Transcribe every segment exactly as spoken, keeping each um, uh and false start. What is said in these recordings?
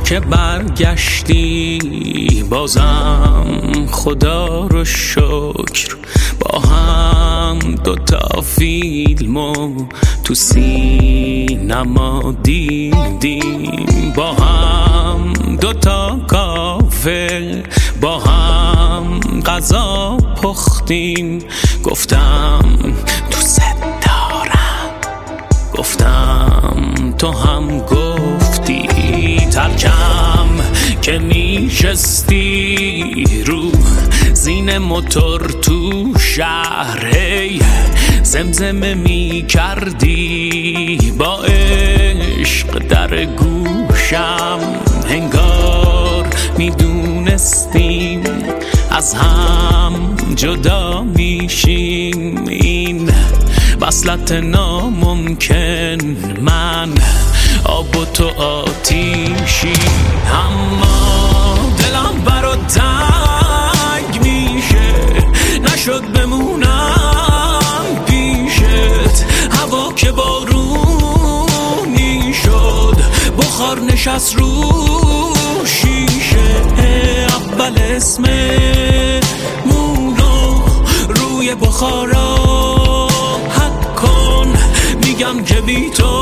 که برگشتی بازم خدا رو شکر، با هم دوتا فیلمو تو سینما دیدیم، با هم دوتا کافه با هم غذا پختیم. گفتم دوست دارم، گفتم تو هم گفتی. ترکم که میشستی رو زین موتور تو شهر، هی زمزمه می کردی با عشق در گوشم. انگار میدونستیم از هم جدا میشیم، این وصلت ناممکن، من آب و تو آتیشی. اما دلم برات تنگ میشه، نشد بمونم پیشت. هوا که بارونی شد، بخار نشست رو شیشه. اول اسممونو روی بخارا حک کن، میگم که بی تو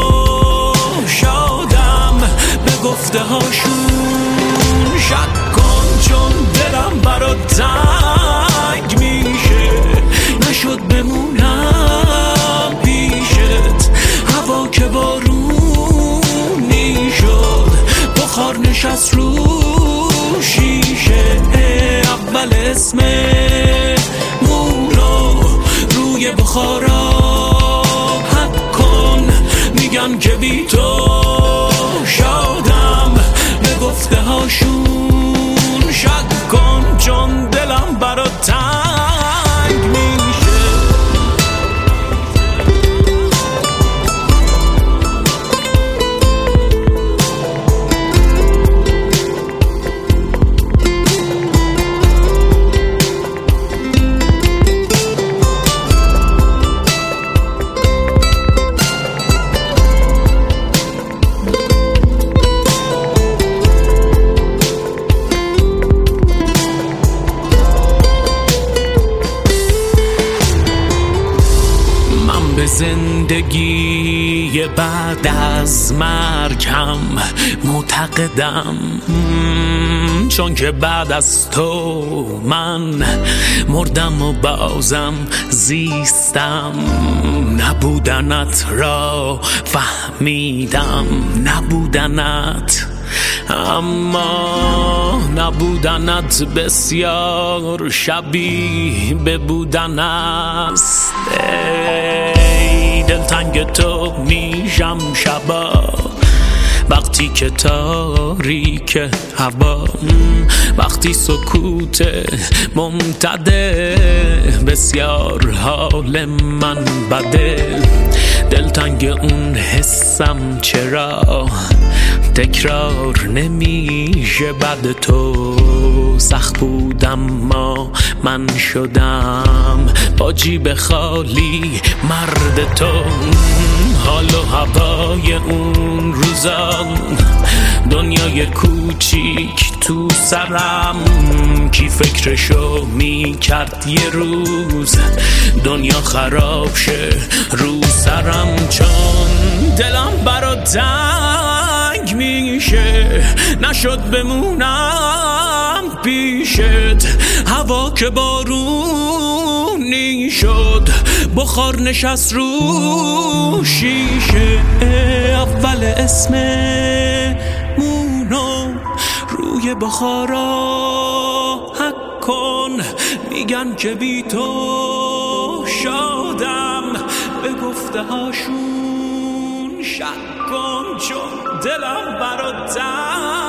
شادم، به گفته هاشون شک کن. چون دلم برات تنگ میشه، نشد بمونم پیشت. هوا که بارونی شد، بخار نشست رو شیشه. اول اسممونو روی بخارا حک کن، میگن که بی تو شادم، به گفته هاشون شک کن. چون دلم برات تنگ میشه. زندگی بعد از مرگم معتقدم، چون که بعد از تو من مردم و بازم زیستم. نبودنت را فهمیدم، نبودنت، اما نبودنت بسیار شبیه به بودن است. ای دلتنگ تو میشم شبا، وقتی که تاریک هوا، وقتی سکوت ممتده، بسیار حال من بده. دلتنگ اون حسم چرا تکرار نمیشه بعد تو. سخت بودم ما من شدم با جیب خالی مرد تو. حال و هوای اون روزا، دنیای کوچیک تو سرم، کی فکرشو می کرد یه روز دنیا خراب شه رو سرم. چون دلم برات تنگ میشه، نشد بمونم پیشت. هوا که بارونی شد، بخار نشست رو شیشه. اول اسممونو روی بخارا حک کن، میگن که بی تو شادم، به گفته هاشون شک کن. چون دلم برات